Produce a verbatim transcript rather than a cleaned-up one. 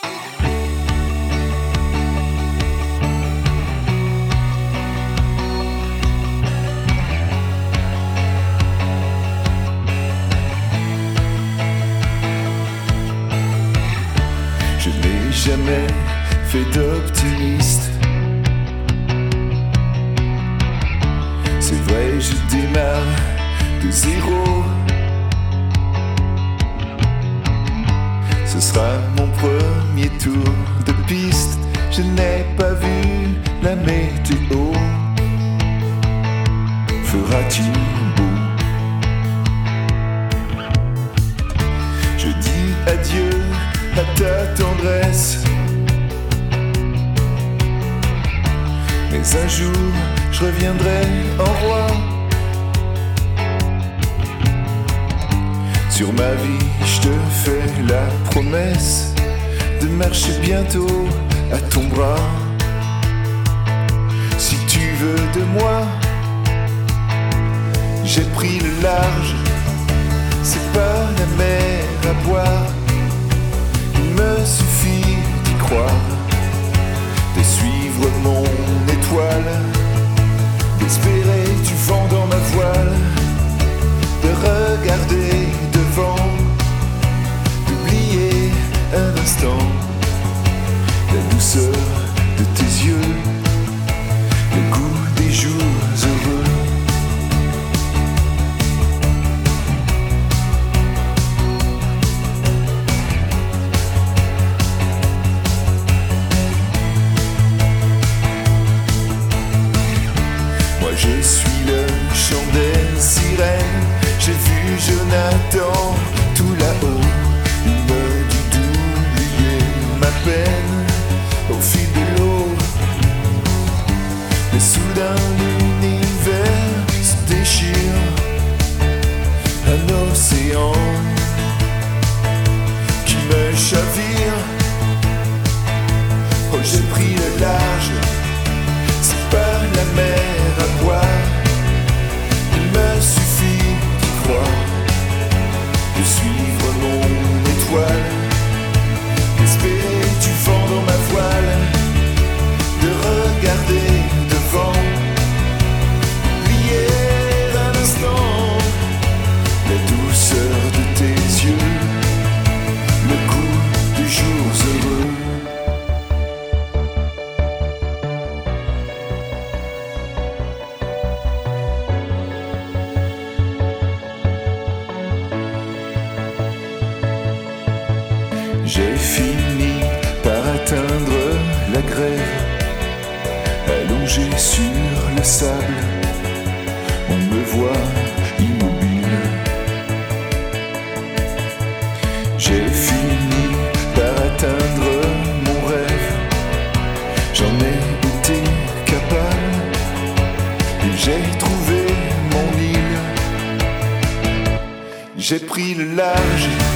Je n'ai jamais fait d'optimiste. C'est vrai, je démarre de zéro. Ce sera mon premier tour de piste. Je n'ai pas vu la météo. Feras-tu beau? Je dis adieu à ta tendresse. Mais un jour, je reviendrai en roi. Sur ma vie, je te fais la promesse de marcher bientôt à ton bras. Si tu veux de moi, j'ai pris le large. C'est pas la mer à boire. Il me suffit d'y croire, de suivre mon étoile, d'espérer du vent dans ma voile, de regarder devant, d'oublier un instant la douceur de tes yeux, le goût des jours heureux. Je suis le chant des sirènes. J'ai vu Jonathan tout là-haut. Il me dit d'oublier ma peine au fil de l'eau. Mais soudain l'univers se déchire. Un océan qui me chavire. Oh, j'ai pris le large. C'est par la mer à boire. Il me suffit d'y croire, de suivre mon étoile, d'espérer du vent dans ma voile, de regarder devant, oublier un instant la douceur de tes yeux, le goût des jours heureux. J'ai fini par atteindre la grève, allongé sur le sable, on me voit immobile. J'ai fini par atteindre mon rêve, j'en ai été capable, et j'ai trouvé mon île. J'ai pris le large.